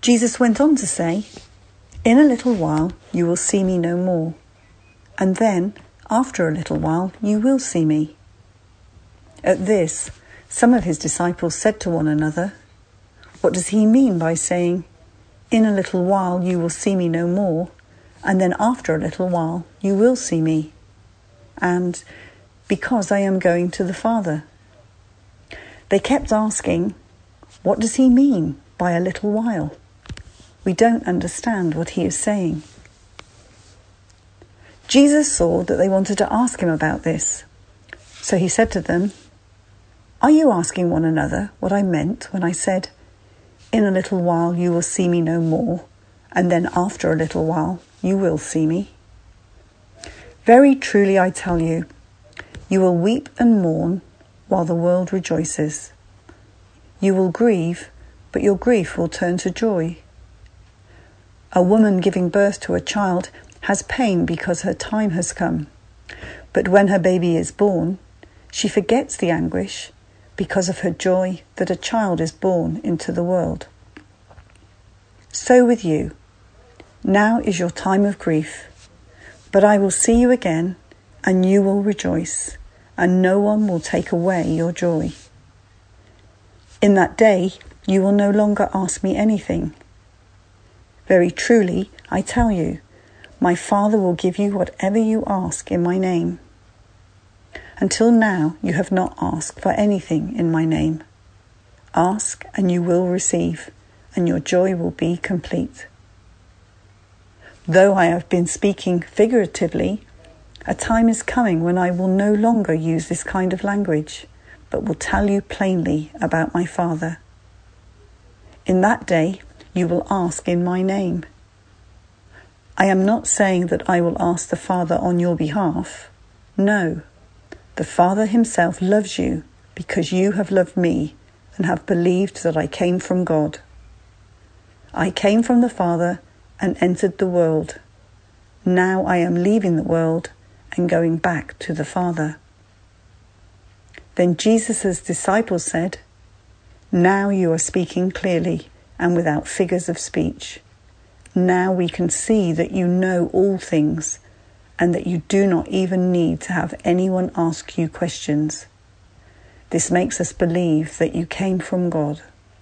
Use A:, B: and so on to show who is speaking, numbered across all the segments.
A: Jesus went on to say, "In a little while you will see me no more, and then after a little while you will see me." At this, some of his disciples said to one another, "What does he mean by saying, 'In a little while you will see me no more, and then after a little while you will see me'? And, 'Because I am going to the Father'?" They kept asking, "What does he mean by a little while? We don't understand what he is saying." Jesus saw that they wanted to ask him about this. So he said to them, "Are you asking one another what I meant when I said, 'In a little while you will see me no more, and then after a little while you will see me'? Very truly I tell you, you will weep and mourn while the world rejoices. You will grieve, but your grief will turn to joy. A woman giving birth to a child has pain because her time has come. But when her baby is born, she forgets the anguish because of her joy that a child is born into the world. So with you, now is your time of grief, but I will see you again, and you will rejoice, and no one will take away your joy. In that day, you will no longer ask me anything. Very truly, I tell you, my Father will give you whatever you ask in my name. Until now, you have not asked for anything in my name. Ask, and you will receive, and your joy will be complete. Though I have been speaking figuratively, a time is coming when I will no longer use this kind of language, but will tell you plainly about my Father. In that day, you will ask in my name. I am not saying that I will ask the Father on your behalf. No, the Father himself loves you because you have loved me and have believed that I came from God. I came from the Father and entered the world. Now I am leaving the world and going back to the Father." Then Jesus' disciples said, "Now you are speaking clearly and without figures of speech. Now we can see that you know all things and that you do not even need to have anyone ask you questions. This makes us believe that you came from God."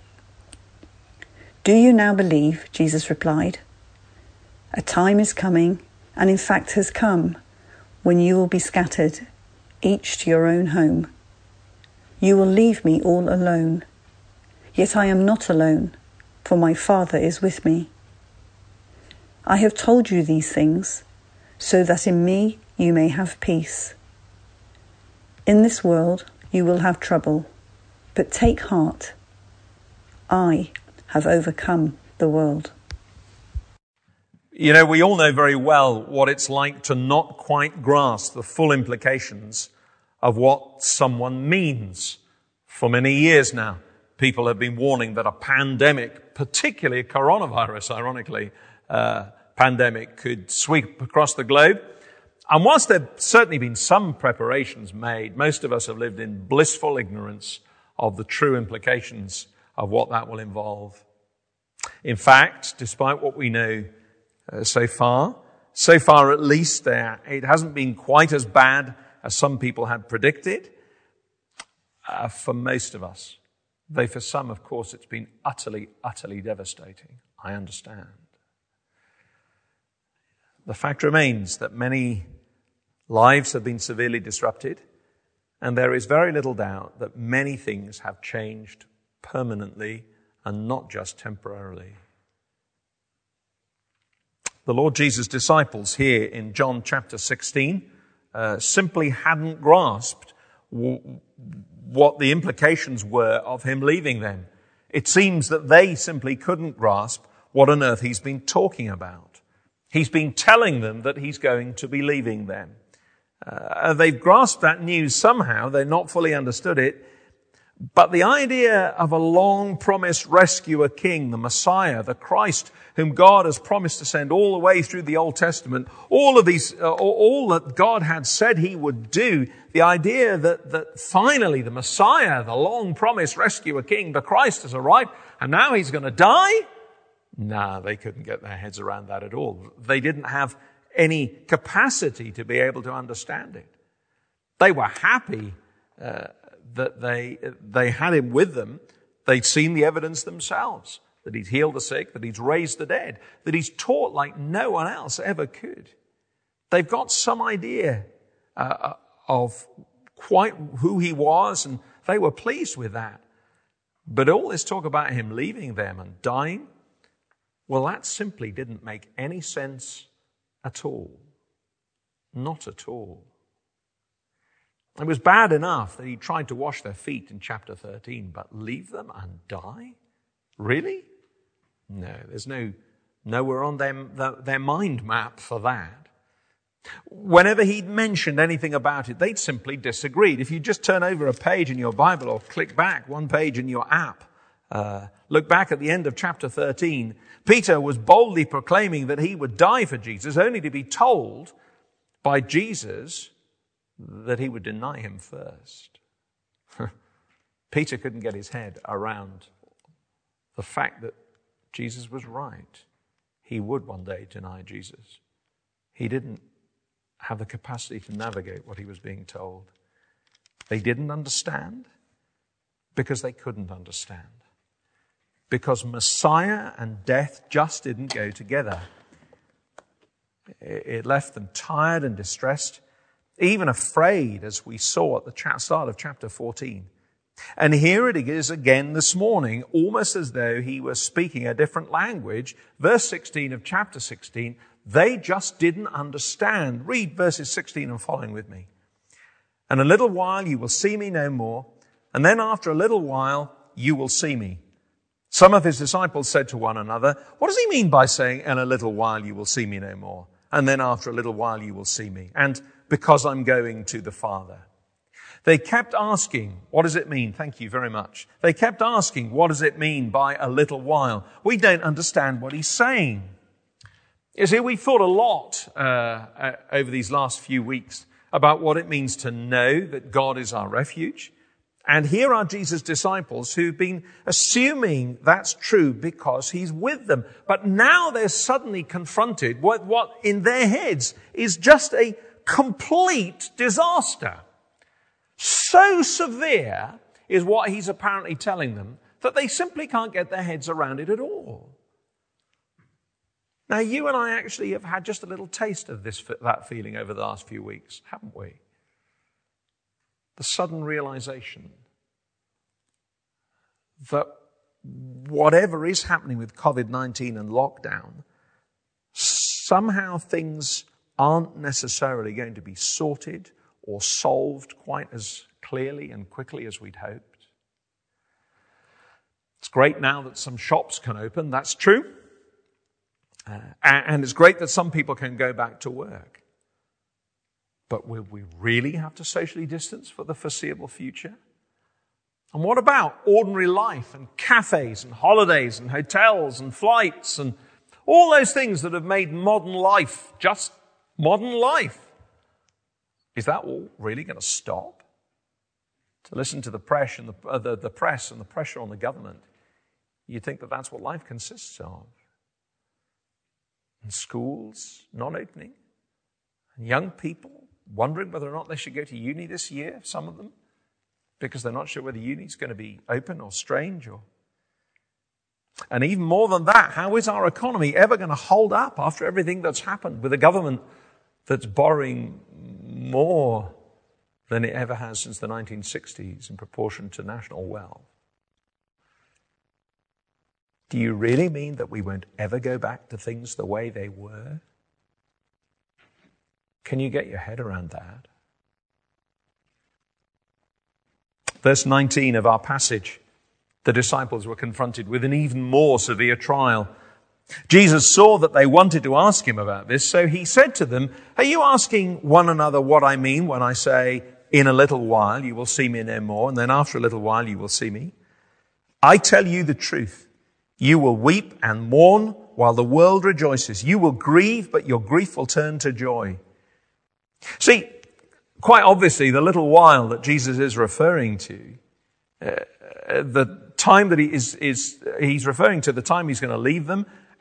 A: "Do you now believe?" Jesus replied. "A time is coming, and in fact has come, when you will be scattered, each to your own home. You will leave me all alone. Yet I am not alone, for my Father is with me. I have told you these things, so that in me you may have peace. In this world you will have trouble, but take heart. I have overcome the world."
B: You know, we all know very well what it's like to not quite grasp the full implications of what someone means. For many years now, people have been warning that a pandemic, particularly a coronavirus, ironically, pandemic, could sweep across the globe. And whilst there have certainly been some preparations made, most of us have lived in blissful ignorance of the true implications of what that will involve. In fact, despite what we know so far at least, it hasn't been quite as bad as some people had predicted. For most of us, though for some, of course, it's been utterly, utterly devastating. I understand. The fact remains that many lives have been severely disrupted, and there is very little doubt that many things have changed permanently and not just temporarily. The Lord Jesus' disciples here in John chapter 16 simply hadn't grasped what the implications were of him leaving them. It seems that they simply couldn't grasp what on earth he's been talking about. He's been telling them that he's going to be leaving them. They've grasped that news somehow. They've not fully understood it. But the idea of a long-promised rescuer king, the Messiah, the Christ, whom God has promised to send all the way through the Old Testament, all that God had said he would do, the idea that finally the Messiah, the long-promised rescuer king, the Christ, has arrived, and now he's going to die? Nah, they couldn't get their heads around that at all. They didn't have any capacity to be able to understand it. They were happy that they had him with them. They'd seen the evidence themselves, that he's healed the sick, that he's raised the dead, that he's taught like no one else ever could. They've got some idea of quite who he was, and they were pleased with that. But all this talk about him leaving them and dying, well, that simply didn't make any sense at all. Not at all. It was bad enough that he tried to wash their feet in chapter 13, but leave them and die? Really? No, there's nowhere on their mind map for that. Whenever he'd mentioned anything about it, they'd simply disagreed. If you just turn over a page in your Bible or click back one page in your app, look back at the end of chapter 13, Peter was boldly proclaiming that he would die for Jesus, only to be told by Jesus that he would deny him first. Peter couldn't get his head around the fact that Jesus was right. He would one day deny Jesus. He didn't have the capacity to navigate what he was being told. They didn't understand because they couldn't understand. Because Messiah and death just didn't go together. It left them tired and distressed, even afraid, as we saw at the start of chapter 14. And here it is again this morning, almost as though he was speaking a different language. Verse 16 of chapter 16, they just didn't understand. Read verses 16 and following with me. And a little while you will see me no more, and then after a little while you will see me. Some of his disciples said to one another, what does he mean by saying, in a little while you will see me no more, and then after a little while you will see me, and because I'm going to the Father? They kept asking, what does it mean? Thank you very much. They kept asking, what does it mean by a little while? We don't understand what he's saying. You see, we've thought a lot over these last few weeks about what it means to know that God is our refuge. And here are Jesus' disciples who've been assuming that's true because he's with them. But now they're suddenly confronted with what in their heads is just a complete disaster. So severe is what he's apparently telling them that they simply can't get their heads around it at all. Now, you and I actually have had just a little taste of that feeling over the last few weeks, haven't we? The sudden realization that whatever is happening with COVID-19 and lockdown, somehow things aren't necessarily going to be sorted or solved quite as clearly and quickly as we'd hoped. It's great now that some shops can open, that's true. And it's great that some people can go back to work. But will we really have to socially distance for the foreseeable future? And what about ordinary life and cafes and holidays and hotels and flights and all those things that have made modern life just modern life? Is that all really going to stop? To listen to the press and the press and the pressure on the government, you think that that's what life consists of. And schools not opening, and young people wondering whether or not they should go to uni this year, some of them, because they're not sure whether uni is going to be open or strange. And even more than that, how is our economy ever going to hold up after everything that's happened with a government that's borrowing more than it ever has since the 1960s in proportion to national wealth? Do you really mean that we won't ever go back to things the way they were? Can you get your head around that? Verse 19 of our passage, the disciples were confronted with an even more severe trial. Jesus saw that they wanted to ask him about this, so he said to them, are you asking one another what I mean when I say, in a little while you will see me no more, and then after a little while you will see me? I tell you the truth. You will weep and mourn while the world rejoices. You will grieve, but your grief will turn to joy. See, quite obviously, the little while that Jesus is referring to, the time that he's referring to the time he's going to leave them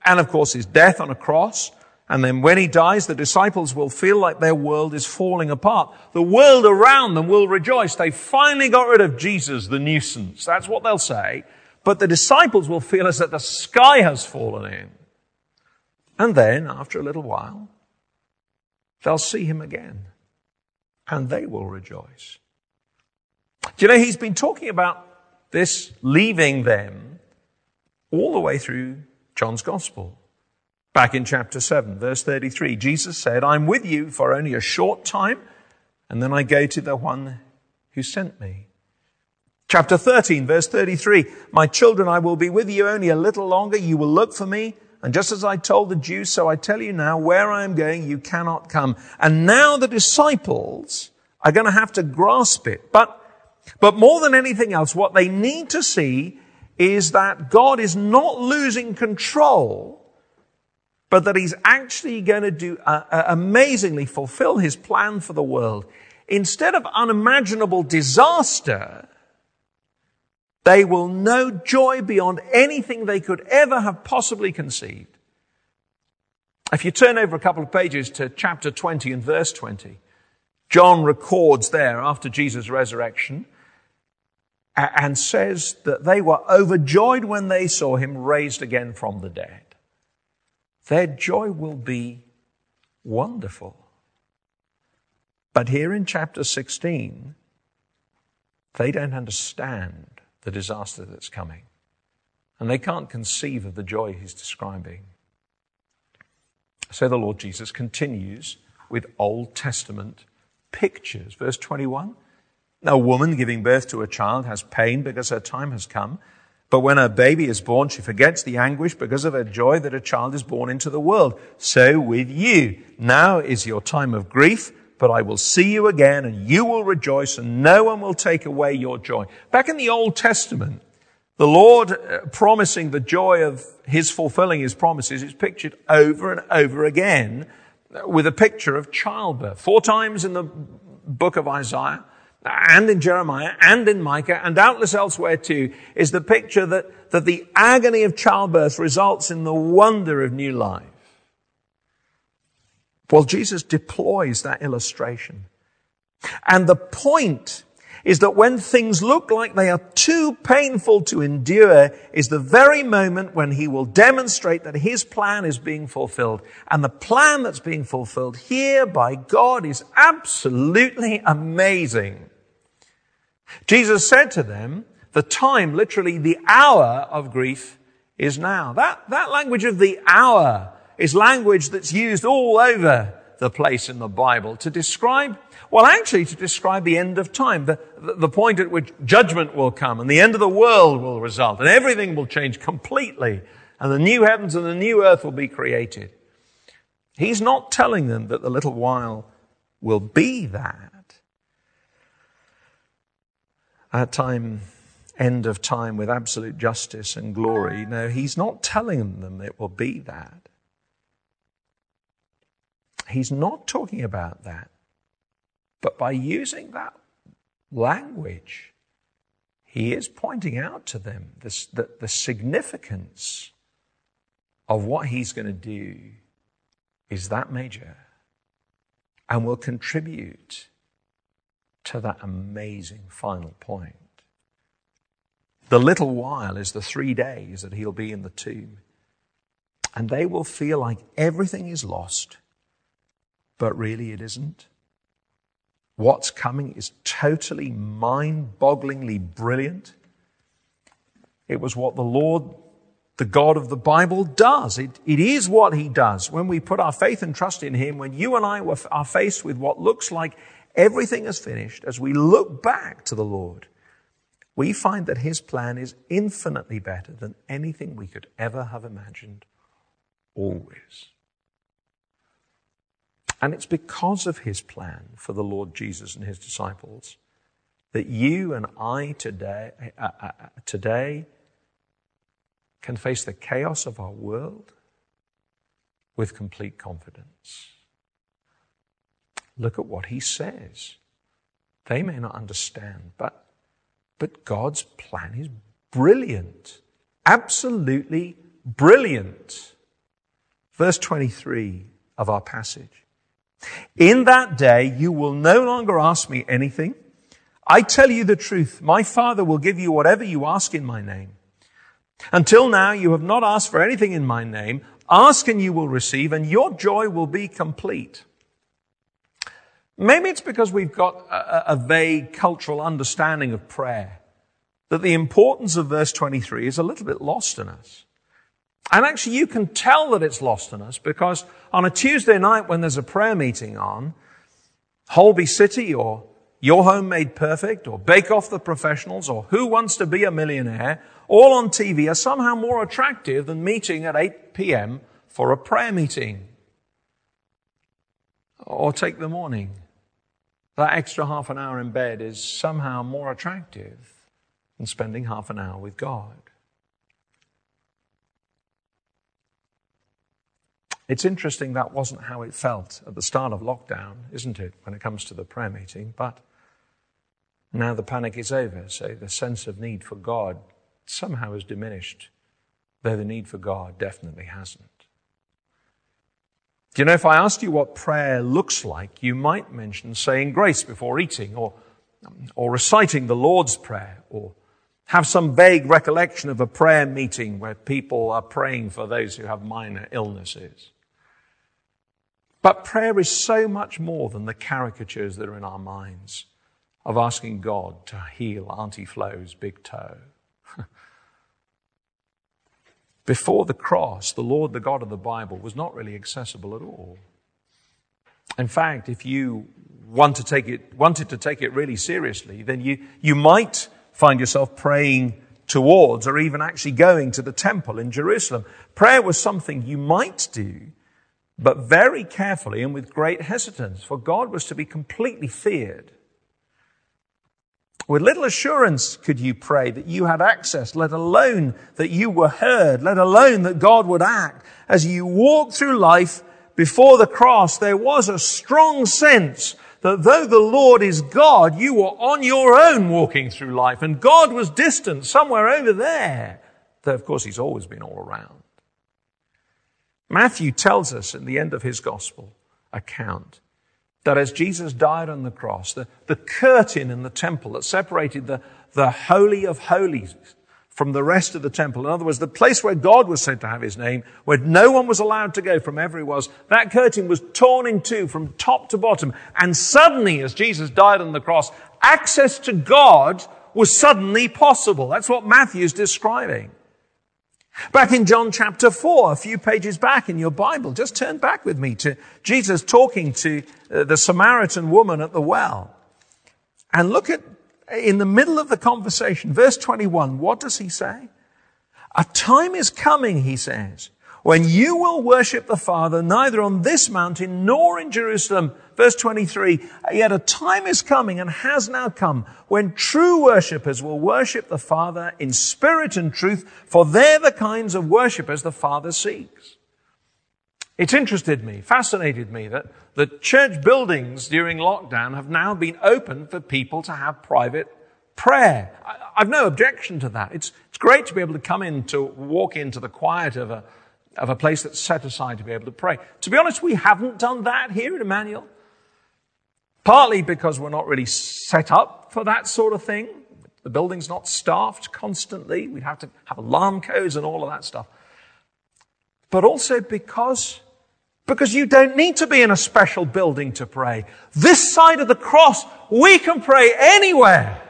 B: and of course his death on a cross. And then when he dies, the disciples will feel like their world is falling apart. The world around them will rejoice. They finally got rid of Jesus, the nuisance. That's what they'll say. But the disciples will feel as if the sky has fallen in. And then, after a little while, they'll see him again. And they will rejoice. Do you know, he's been talking about this leaving them all the way through John's Gospel. Back in chapter 7, verse 33, Jesus said, I'm with you for only a short time, and then I go to the one who sent me. Chapter 13, verse 33, my children, I will be with you only a little longer. You will look for me. And just as I told the Jews, so I tell you now, where I am going, you cannot come. And now the disciples are going to have to grasp it. But more than anything else, what they need to see is that God is not losing control, but that he's actually going to do amazingly fulfill his plan for the world. Instead of unimaginable disaster, they will know joy beyond anything they could ever have possibly conceived. If you turn over a couple of pages to chapter 20 and verse 20, John records there after Jesus' resurrection and says that they were overjoyed when they saw him raised again from the dead. Their joy will be wonderful. But here in chapter 16, they don't understand the disaster that's coming. And they can't conceive of the joy he's describing. So the Lord Jesus continues with Old Testament pictures. Verse 21, a woman giving birth to a child has pain because her time has come. But when her baby is born, she forgets the anguish because of her joy that a child is born into the world. So with you, now is your time of grief, but I will see you again and you will rejoice and no one will take away your joy. Back in the Old Testament, the Lord promising the joy of his fulfilling his promises is pictured over and over again with a picture of childbirth. 4 times in the book of Isaiah, and in Jeremiah, and in Micah, and doubtless elsewhere too, is the picture that the agony of childbirth results in the wonder of new life. Well, Jesus deploys that illustration. And the point is that when things look like they are too painful to endure is the very moment when he will demonstrate that his plan is being fulfilled. And the plan that's being fulfilled here by God is absolutely amazing. Jesus said to them, the time, literally the hour of grief is now. That language of the hour is language that's used all over the place in the Bible to describe the end of time, the point at which judgment will come and the end of the world will result and everything will change completely and the new heavens and the new earth will be created. He's not telling them that the little while will be that. At time, end of time with absolute justice and glory. No, he's not telling them it will be that. He's not talking about that. But by using that language, he is pointing out to them the significance of what he's going to do is that major and will contribute to that amazing final point. The little while is the 3 days that he'll be in the tomb. And they will feel like everything is lost, but really it isn't. What's coming is totally mind-bogglingly brilliant. It was what the Lord, the God of the Bible, does. It is what he does. When we put our faith and trust in him, when you and I are faced with what looks like everything is finished, as we look back to the Lord, we find that his plan is infinitely better than anything we could ever have imagined. Always. And it's because of his plan for the Lord Jesus and his disciples that you and I today can face the chaos of our world with complete confidence. Look at what he says. They may not understand, but God's plan is brilliant. Absolutely brilliant. Verse 23 of our passage. In that day you will no longer ask me anything. I tell you the truth. My Father will give you whatever you ask in my name. Until now you have not asked for anything in my name. Ask and you will receive, and your joy will be complete. Maybe it's because we've got a vague cultural understanding of prayer that the importance of verse 23 is a little bit lost in us. And actually you can tell that it's lost in us because on a Tuesday night when there's a prayer meeting on, Holby City or Your Home Made Perfect or Bake Off the Professionals or Who Wants to Be a Millionaire, all on TV, are somehow more attractive than meeting at 8 p.m. for a prayer meeting. Or take the morning. That extra half an hour in bed is somehow more attractive than spending half an hour with God. It's interesting that wasn't how it felt at the start of lockdown, isn't it, when it comes to the prayer meeting? But now the panic is over, so the sense of need for God somehow has diminished, though the need for God definitely hasn't. Do you know, if I asked you what prayer looks like, you might mention saying grace before eating, or reciting the Lord's Prayer, or have some vague recollection of a prayer meeting where people are praying for those who have minor illnesses. But prayer is so much more than the caricatures that are in our minds of asking God to heal Auntie Flo's big toe. Before the cross, the Lord, the God of the Bible, was not really accessible at all. In fact, if you wanted to take it really seriously, then you might find yourself praying towards or even actually going to the temple in Jerusalem. Prayer was something you might do, but very carefully and with great hesitance, for God was to be completely feared. With little assurance could you pray that you had access, let alone that you were heard, let alone that God would act. As you walked through life before the cross, there was a strong sense that though the Lord is God, you were on your own walking through life, and God was distant somewhere over there, though of course he's always been all around. Matthew tells us in the end of his gospel account that as Jesus died on the cross, the curtain in the temple that separated the Holy of Holies from the rest of the temple, in other words, the place where God was said to have his name, where no one was allowed to go from ever he was, that curtain was torn in two from top to bottom. And suddenly, as Jesus died on the cross, access to God was suddenly possible. That's what Matthew's describing. Back in John chapter 4, a few pages back in your Bible, just turn back with me to Jesus talking to the Samaritan woman at the well. And look at, in the middle of the conversation, verse 21, what does he say? A time is coming, he says, when you will worship the Father neither on this mountain nor in Jerusalem. Verse 23, yet a time is coming and has now come when true worshippers will worship the Father in spirit and truth, for they're the kinds of worshippers the Father seeks. It's fascinated me that the church buildings during lockdown have now been opened for people to have private prayer. I've no objection to that. It's great to be able to walk into the quiet of a place that's set aside to be able to pray. To be honest, we haven't done that here at Emmanuel. Partly because we're not really set up for that sort of thing. The building's not staffed constantly. We'd have to have alarm codes and all of that stuff. But also because you don't need to be in a special building to pray. This side of the cross, we can pray anywhere.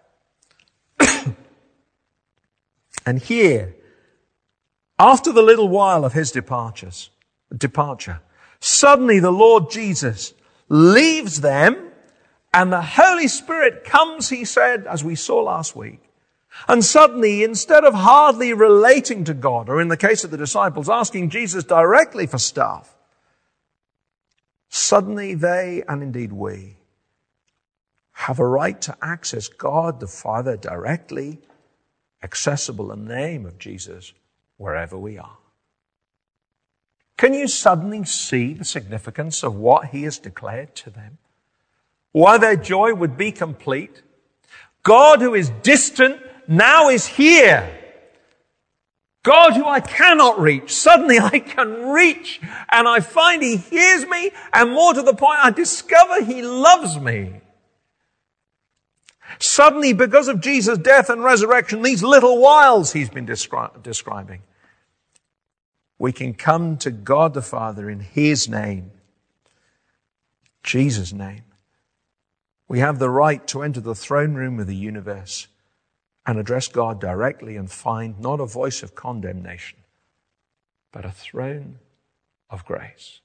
B: And here, after the little while of his departure, suddenly the Lord Jesus leaves them and the Holy Spirit comes, he said, as we saw last week. And suddenly, instead of hardly relating to God, or in the case of the disciples, asking Jesus directly for stuff, suddenly they, and indeed we, have a right to access God the Father directly, accessible in the name of Jesus, wherever we are. Can you suddenly see the significance of what he has declared to them? Why their joy would be complete? God, who is distant, now is here. God who I cannot reach, suddenly I can reach, and I find He hears me, and more to the point, I discover He loves me. Suddenly, because of Jesus' death and resurrection, these little whiles He's been describing, we can come to God the Father in His name, Jesus' name. We have the right to enter the throne room of the universe and address God directly and find not a voice of condemnation, but a throne of grace.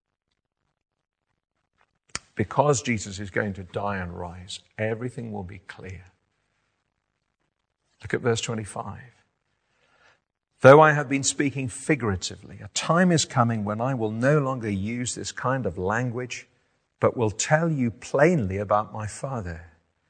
B: Because Jesus is going to die and rise, everything will be clear. Look at verse 25. Though I have been speaking figuratively, a time is coming when I will no longer use this kind of language, but will tell you plainly about my Father.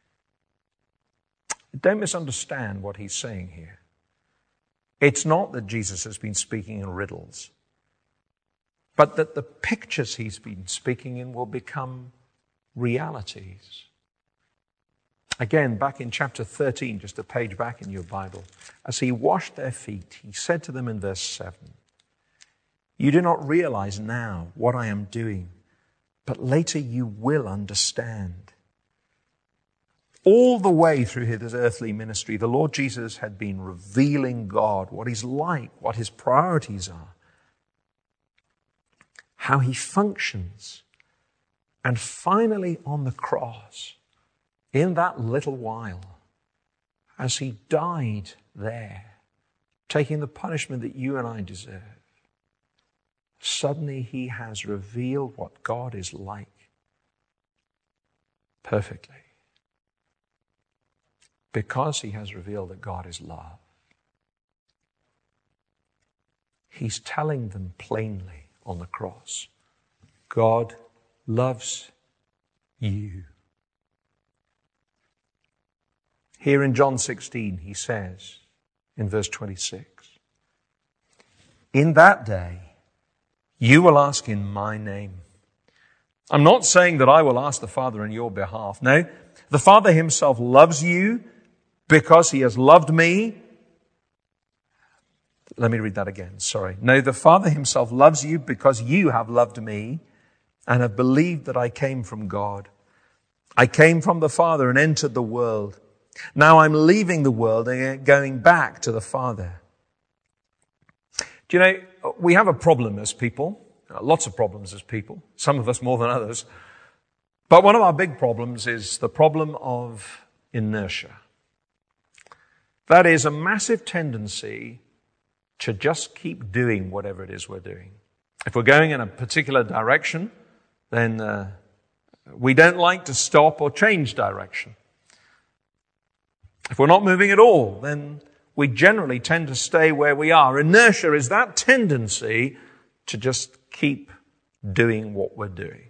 B: Don't misunderstand what he's saying here. It's not that Jesus has been speaking in riddles, but that the pictures he's been speaking in will become realities. Again, back in chapter 13, just a page back in your Bible, as he washed their feet, he said to them in verse 7, "You do not realize now what I am doing, but later you will understand." All the way through his earthly ministry, the Lord Jesus had been revealing God, what He's like, what His priorities are, how He functions. And finally on the cross, in that little while, as He died there, taking the punishment that you and I deserve, suddenly He has revealed what God is like perfectly. Because He has revealed that God is love, He's telling them plainly on the cross, God loves you. Here in John 16, He says, in verse 26, "In that day, you will ask in my name." I'm not saying that I will ask the Father on your behalf. No, the Father Himself loves you because He has loved me. Let me read that again. Sorry. No, the Father Himself loves you because you have loved me and have believed that I came from God. I came from the Father and entered the world. Now I'm leaving the world and going back to the Father. Do you know, we have a problem as people. Lots of problems as people. Some of us more than others. But one of our big problems is the problem of inertia. That is a massive tendency to just keep doing whatever it is we're doing. If we're going in a particular direction, then we don't like to stop or change direction. If we're not moving at all, then we generally tend to stay where we are. Inertia is that tendency to just keep doing what we're doing.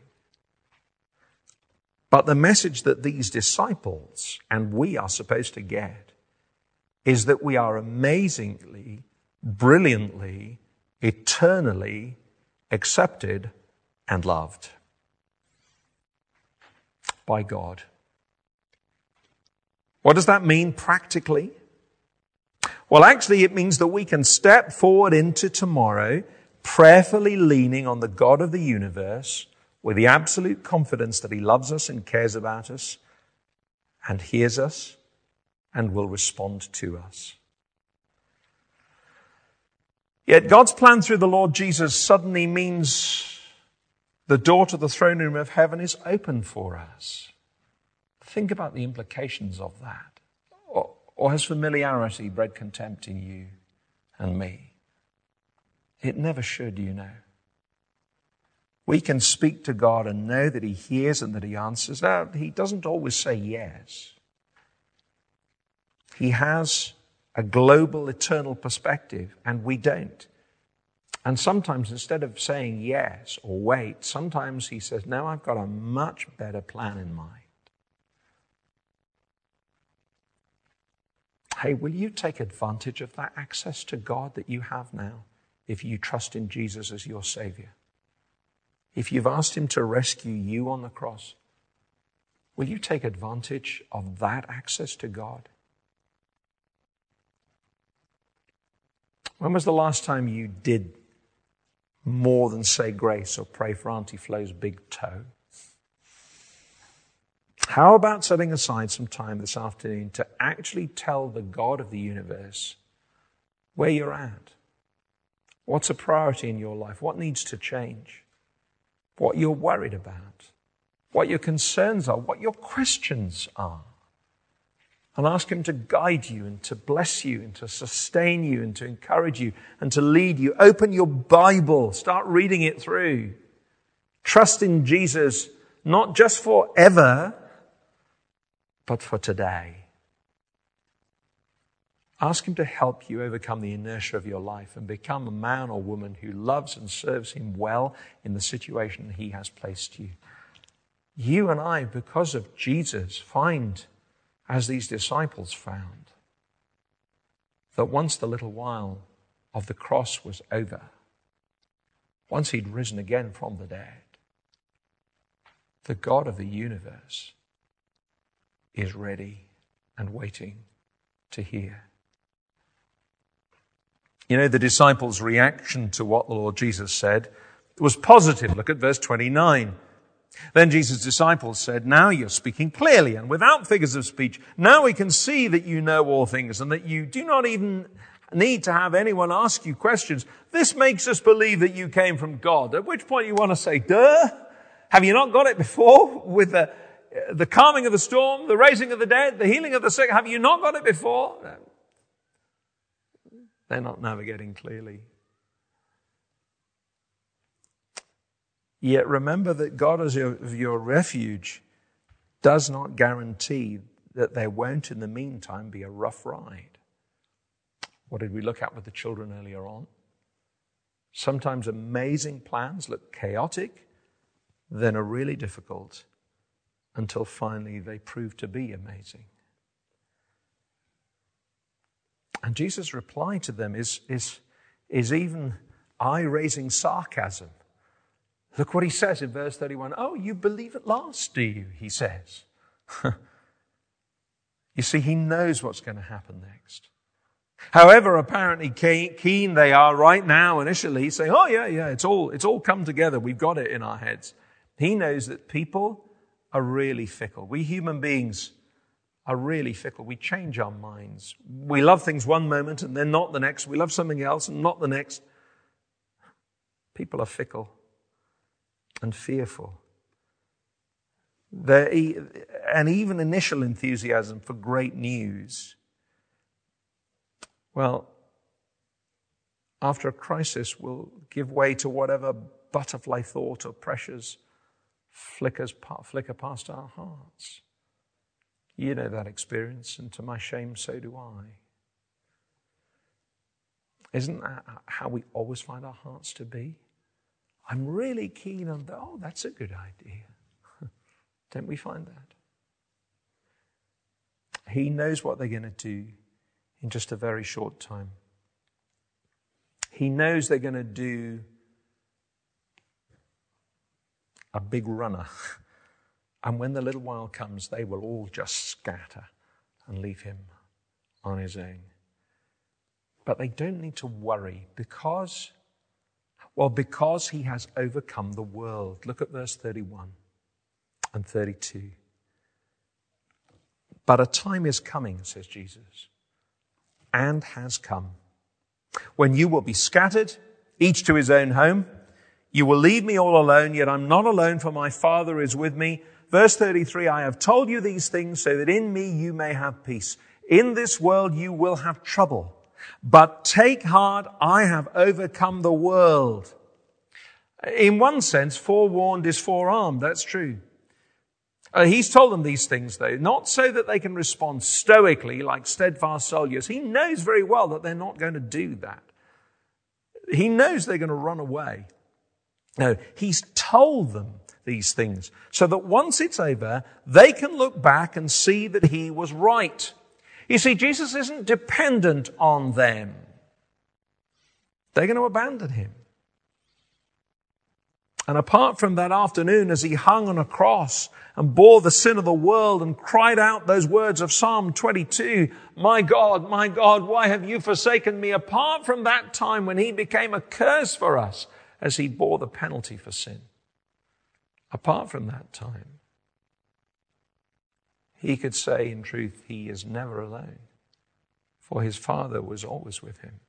B: But the message that these disciples and we are supposed to get is that we are amazingly, brilliantly, eternally accepted and loved by God. What does that mean practically? Well, actually, it means that we can step forward into tomorrow prayerfully leaning on the God of the universe with the absolute confidence that He loves us and cares about us and hears us and will respond to us. Yet God's plan through the Lord Jesus suddenly means the door to the throne room of heaven is open for us. Think about the implications of that. Or has familiarity bred contempt in you and me? It never should, you know. We can speak to God and know that He hears and that He answers. Now, He doesn't always say yes. He has a global, eternal perspective, and we don't. And sometimes instead of saying yes or wait, sometimes He says, no, I've got a much better plan in mind. Hey, will you take advantage of that access to God that you have now if you trust in Jesus as your Savior? If you've asked Him to rescue you on the cross, will you take advantage of that access to God? When was the last time you did more than say grace or pray for Auntie Flo's big toe? How about setting aside some time this afternoon to actually tell the God of the universe where you're at? What's a priority in your life? What needs to change? What you're worried about? What your concerns are? What your questions are? And ask him to guide you and to bless you and to sustain you and to encourage you and to lead you. Open your Bible. Start reading it through. Trust in Jesus, not just forever, but for today. Ask him to help you overcome the inertia of your life and become a man or woman who loves and serves him well in the situation he has placed you. You and I, because of Jesus, find, as these disciples found, that once the little while of the cross was over, once he'd risen again from the dead, the God of the universe is ready and waiting to hear. You know, the disciples' reaction to what the Lord Jesus said was positive. Look at verse 29. Then Jesus' disciples said, "Now you're speaking clearly and without figures of speech. Now we can see that you know all things and that you do not even need to have anyone ask you questions. This makes us believe that you came from God." At which point you want to say, duh, have you not got it before with the calming of the storm, the raising of the dead, the healing of the sick? Have you not got it before? No. They're not navigating clearly. Yet remember that God as your refuge does not guarantee that there won't in the meantime be a rough ride. What did we look at with the children earlier on? Sometimes amazing plans look chaotic, then are really difficult, until finally they prove to be amazing. And Jesus' reply to them is even eye-raising sarcasm. Look what he says in verse 31. "Oh, you believe at last, do you?" he says. You see, he knows what's going to happen next. However apparently keen they are right now initially, saying, "Oh, yeah, it's all come together. We've got it in our heads." He knows that people are really fickle. We human beings are really fickle. We change our minds. We love things one moment and then not the next. We love something else and not the next. People are fickle and fearful. And even initial enthusiasm for great news, well, after a crisis will give way to whatever butterfly thought or pressures flicker past our hearts. You know that experience, and to my shame, so do I. Isn't that how we always find our hearts to be? I'm really keen on that. Oh, that's a good idea. Don't we find that? He knows what they're going to do in just a very short time. He knows they're going to do a big runner. And when the little while comes, they will all just scatter and leave him on his own. But they don't need to worry because he has overcome the world. Look at verse 31 and 32. "But a time is coming," says Jesus, "and has come, when you will be scattered, each to his own home. You will leave me all alone, yet I'm not alone, for my Father is with me." Verse 33, "I have told you these things so that in me you may have peace. In this world you will have trouble, but take heart, I have overcome the world." In one sense, forewarned is forearmed. That's true. He's told them these things, though, not so that they can respond stoically like steadfast soldiers. He knows very well that they're not going to do that. He knows they're going to run away. No, he's told them these things so that once it's over, they can look back and see that he was right. You see, Jesus isn't dependent on them. They're going to abandon him. And apart from that afternoon as he hung on a cross and bore the sin of the world and cried out those words of Psalm 22, my God, why have you forsaken me? Apart from that time when he became a curse for us as he bore the penalty for sin. Apart from that time, he could say in truth, he is never alone, for his Father was always with him.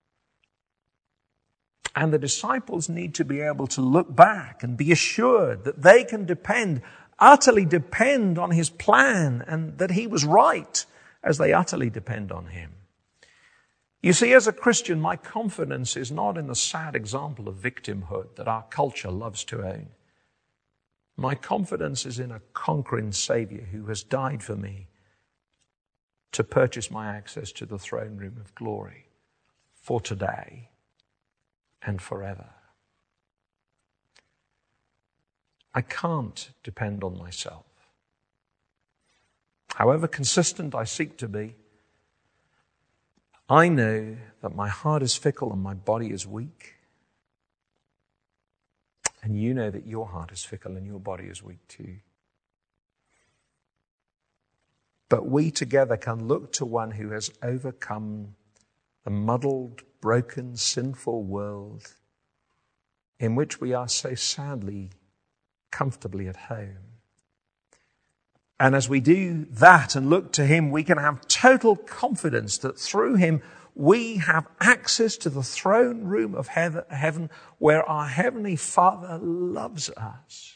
B: And the disciples need to be able to look back and be assured that they can utterly depend on his plan, and that he was right as they utterly depend on him. You see, as a Christian, my confidence is not in the sad example of victimhood that our culture loves to own. My confidence is in a conquering Savior who has died for me to purchase my access to the throne room of glory for today and forever. I can't depend on myself. However consistent I seek to be, I know that my heart is fickle and my body is weak. And you know that your heart is fickle and your body is weak too. But we together can look to one who has overcome the muddled, broken, sinful world in which we are so sadly, comfortably at home. And as we do that and look to him, we can have total confidence that through him we have access to the throne room of heaven where our Heavenly Father loves us.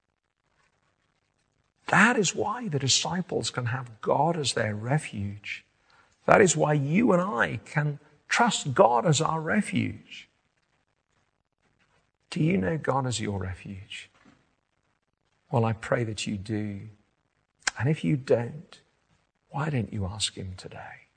B: That is why the disciples can have God as their refuge. That is why you and I can trust God as our refuge. Do you know God as your refuge? Well, I pray that you do. And if you don't, why don't you ask him today?